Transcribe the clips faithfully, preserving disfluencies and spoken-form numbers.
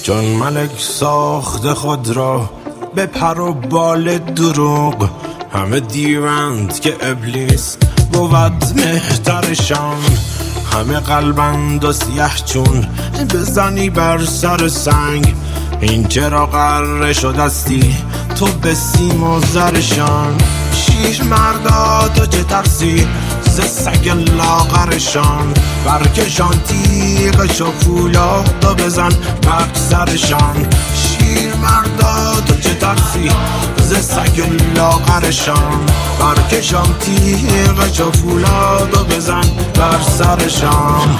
چون ملک ساخت خود را به پر و بال دروغ، همه دیوند که ابلیس بود مهترشان. همه قلبند و سیه چون بزنی بر سر سنگ، این چرا قره شدستی تو به سیم و زرشان. شیر مردا تو چه ترسی ز سگ لاغرشان، برکشان تیغش و فولاد و بزن بر سرشان. شیر مردا تو چه ترسی ز سگ لاغرشان، برکشان تیغش و فولاد و بزن بر سرشان.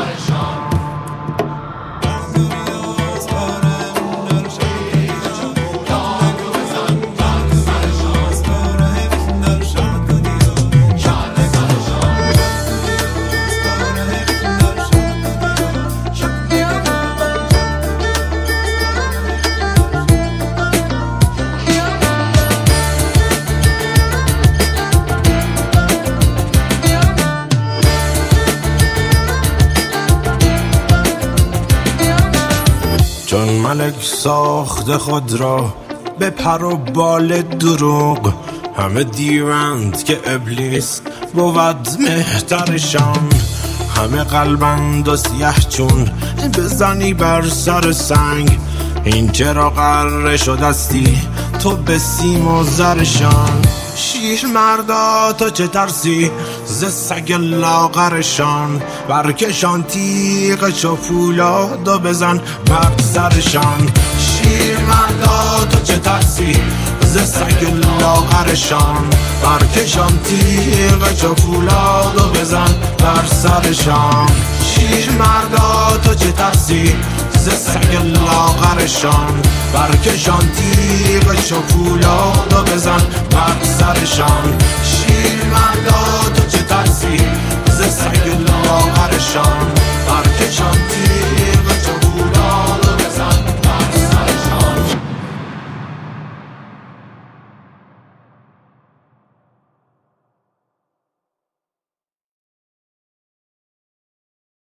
چون ملک ساخت خود را به پر و بال دروغ، همه دیوند که ابلیس بود مهترشان. همه قلبند و سیه چون بزنی بر سر سنگ، این چرا قره شدستی تو به سیم و زرشان. شیر مردا تو چه ترسی ز سگ لاغرشان، برکشان تیغش و فولاد و بزن بر سرشان. شیر مردا تو چه ترسی ز سگ لاغرشان، برکشان تیغش و فولاد و بزن بر سرشان. شیر مردا تو چه ترسی ز سگ لاغرشان، برکشان تیغش و فولاد و بزن بر سرشان. شیر مردا تو چه ترسی ز سگ لاغرشان،